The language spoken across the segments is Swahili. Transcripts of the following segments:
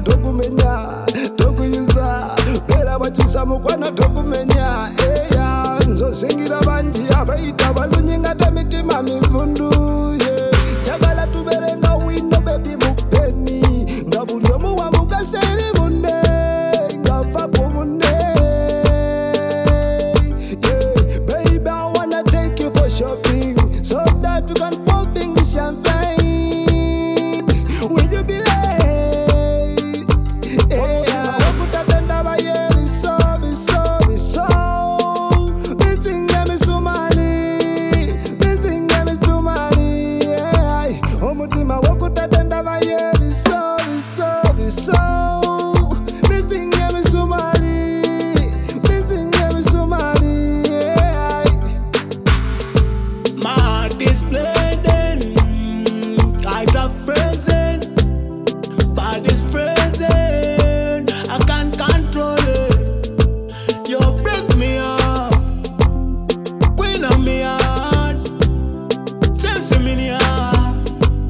tokumenya tokuyisa bera bachisamu kwana tokumenya eya nzosingira banji abaita balunyinga temitima mivundu jagala tuberenga wino baby mupeni nga buli omu wamugaseri munne ngafa ku munne. Baby, I wanna take you for shopping so that we can pop the champagne. Will you be late? Yeah, wakutatenda bayeri so missing me sumani, missing me sumani. Yeah, omutima wakutatenda bayeri so missing me sumani, missing me sumani. Yeah. My heart is bleeding, eyes are freezing, body's freezing, I can't control it. You break me up, queen of me heart, chasing me in the heart.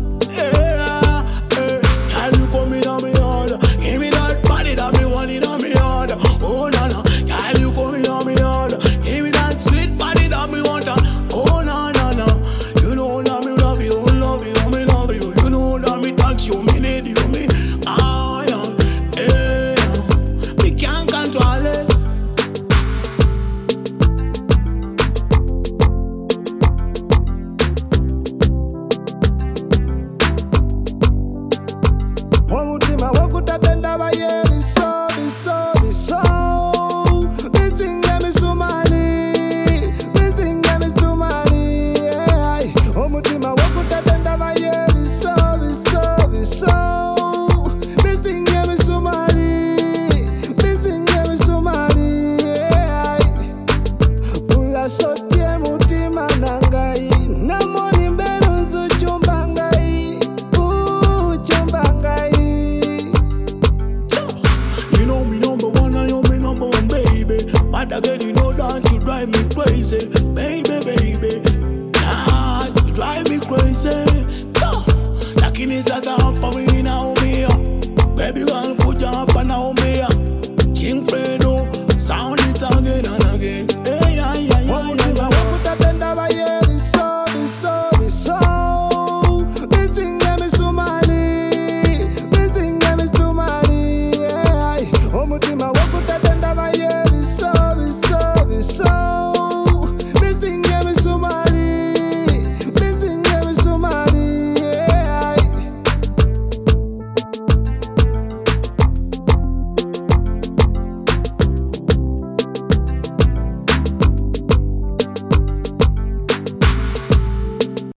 Girl, you coming on me hard, give me that body that me want it on me hard. Oh no no, girl, you coming on me hard, give me that sweet body that me want. Oh no no no, you know that me love you, me love you. You know that me touch you, me need you, me. Ah yeah, me can't control it. Omutima wakutatenda bayeri so missing me sumani, missing me sumani. Yeah, omutima wakutatenda bayeri so missing me sumani, missing me sumani. Yeah, pula sotie mutima nangai namoni mberuzu chumba ngai chumba ngai. You know me number one and you me number one, baby. But again, you know that you drive me crazy, baby. God, you drive me crazy. Lakini sasa hapa mimi naumia, baby, wangu kuja hapa naumia.